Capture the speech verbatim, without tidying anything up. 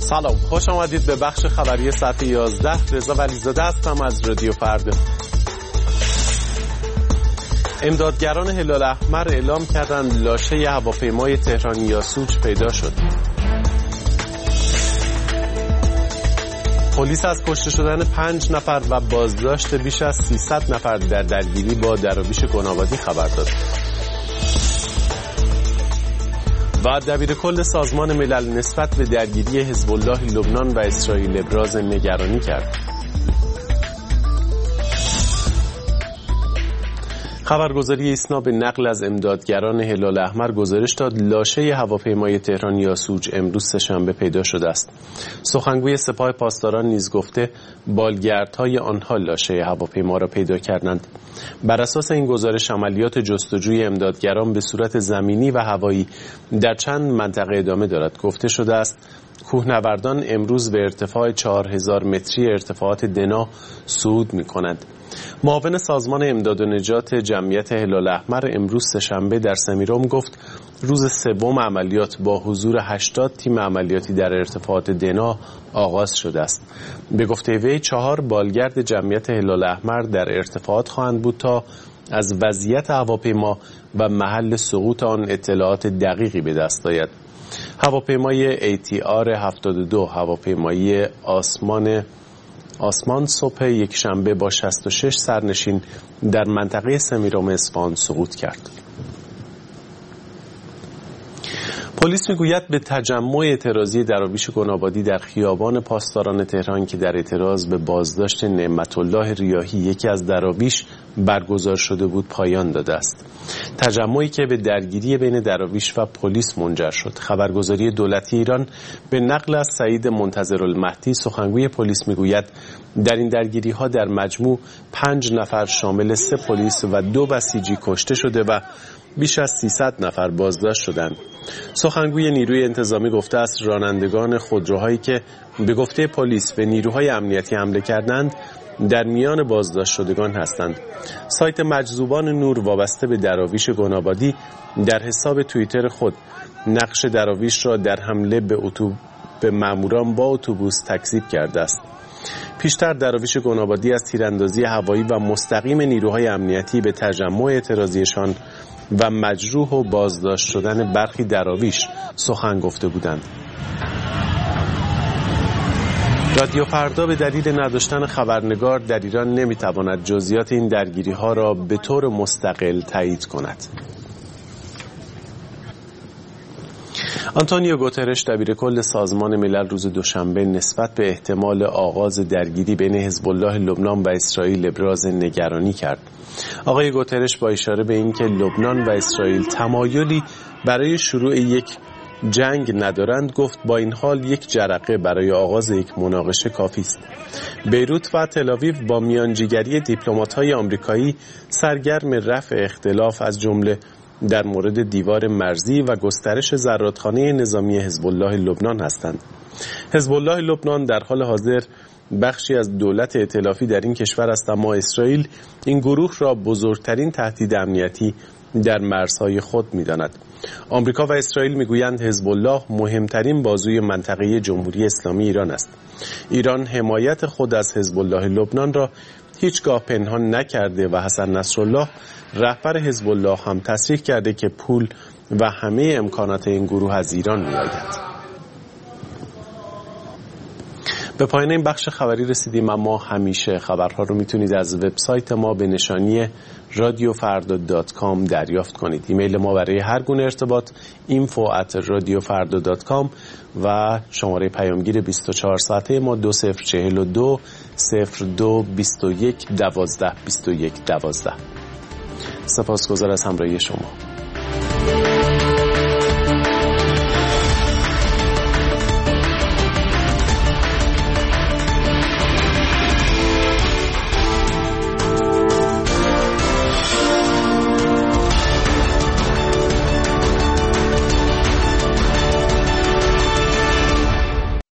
سلام، خوش آمدید به بخش خبری ساعت یازده. رضا ولیزاده هستم از رادیو فردا. امدادگران هلال احمر اعلام کردند لاشه هواپیمای تهران یاسوج پیدا شد. پلیس از کشته شدن پنج نفر و بازداشت بیش از سیصد نفر در درگیری با دراویش گنابادی خبر داد. و دبیرکل سازمان ملل نسبت به درگیری حزب الله لبنان و اسرائیل ابراز نگرانی کرد. خبرگزاری ایسنا به نقل از امدادگران هلال احمر گزارش داد لاشه هواپیمای تهران یاسوج امروز سه‌شنبه پیدا شده است. سخنگوی سپاه پاسداران نیز گفته بالگردهای آنها لاشه هواپیما را پیدا کردند. بر اساس این گزارش عملیات جستجوی امدادگران به صورت زمینی و هوایی در چند منطقه ادامه دارد. گفته شده است کوهنوردان امروز به ارتفاع چهار هزار متری ارتفاعات دنا صعود می‌کنند. معاون سازمان امداد و نجات جمعیت هلال احمر امروز سه‌شنبه در سمیرام گفت روز سوم عملیات با حضور هشتاد تیم عملیاتی در ارتفاعات دنا آغاز شده است. به گفته وی چهار بالگرد جمعیت هلال احمر در ارتفاعات خواهند بود تا از وضعیت هواپیما و محل سقوط آن اطلاعات دقیقی به دست آید. هواپیمای ای تی آر هفتاد و دو هواپیمایی آسمان آسمان صبح یک شنبه با شصت و شش سرنشین در منطقه سمیرام اصفهان سقوط کرد. پلیس میگوید به تجمع اعتراضی دراویش گنابادی در خیابان پاسداران تهران که در اعتراض به بازداشت نعمت الله ریاحی یکی از دراویش برگزار شده بود پایان داده است. تجمعی که به درگیری بین دراویش و پلیس منجر شد. خبرگزاری دولتی ایران به نقل از سعید منتظرالمهدی سخنگوی پلیس میگوید در این درگیری ها در مجموع پنج نفر شامل سه پلیس و دو بسیجی کشته شده و بیش از سیصد نفر بازداشت شدند. سخنگوی نیروی انتظامی گفته است رانندگان خودروهایی که به گفته پلیس به نیروهای امنیتی حمله کردند در میان بازداشت شدگان هستند. سایت مجذوبان نور وابسته به دراویش گنابادی در حساب توییتر خود نقش دراویش را در حمله به اتوب به ماموران با اتوبوس تکذیب کرده است. پیشتر دراویش گنابادی از تیراندازی هوایی و مستقیم نیروهای امنیتی به تجمع اعتراضیشان و مجروح و بازداشت شدن برخی دراویش سخن گفته بودند. رادیو فردا به دلیل نداشتن خبرنگار در ایران نمیتواند جزئیات این درگیری ها را به طور مستقل تایید کند. آنتونیو گوترش دبیرکل سازمان ملل روز دوشنبه نسبت به احتمال آغاز درگیری بین حزب الله لبنان و اسرائیل ابراز نگرانی کرد. آقای گوترش با اشاره به اینکه لبنان و اسرائیل تمایلی برای شروع یک جنگ ندارند گفت با این حال یک جرقه برای آغاز یک مناقشه کافی است. بیروت و تل‌آویو با میانجیگری دیپلمات‌های آمریکایی سرگرم رفع اختلاف از جمله در مورد دیوار مرزی و گسترش زرادخانه نظامی حزب الله لبنان هستند. حزب الله لبنان در حال حاضر بخشی از دولت ائتلافی در این کشور است، اما اسرائیل این گروه را بزرگترین تهدید امنیتی در مرزهای خود می‌داند. آمریکا و اسرائیل میگویند حزب الله مهمترین بازوی منطقه جمهوری اسلامی ایران است. ایران حمایت خود از حزب الله لبنان را هیچگاه پنهان نکرده و حسن نصرالله رهبر حزب الله هم تصریح کرده که پول و همه امکانات این گروه از ایران می‌آید. به پایان این بخش خبری رسیدیم، اما همیشه خبرها رو میتونید از وبسایت ما به نشانی رادیو فردا دات کام دریافت کنید. ایمیل ما برای هر گونه ارتباط اینفو ات رادیو فردا دات کام و شماره پیامگیر بیست و چهار ساعته ما دو صفر چهل و دو صفر دو بیست و یک دوازده بیست و یک دوازده. سپاسگزار از همراهی شما.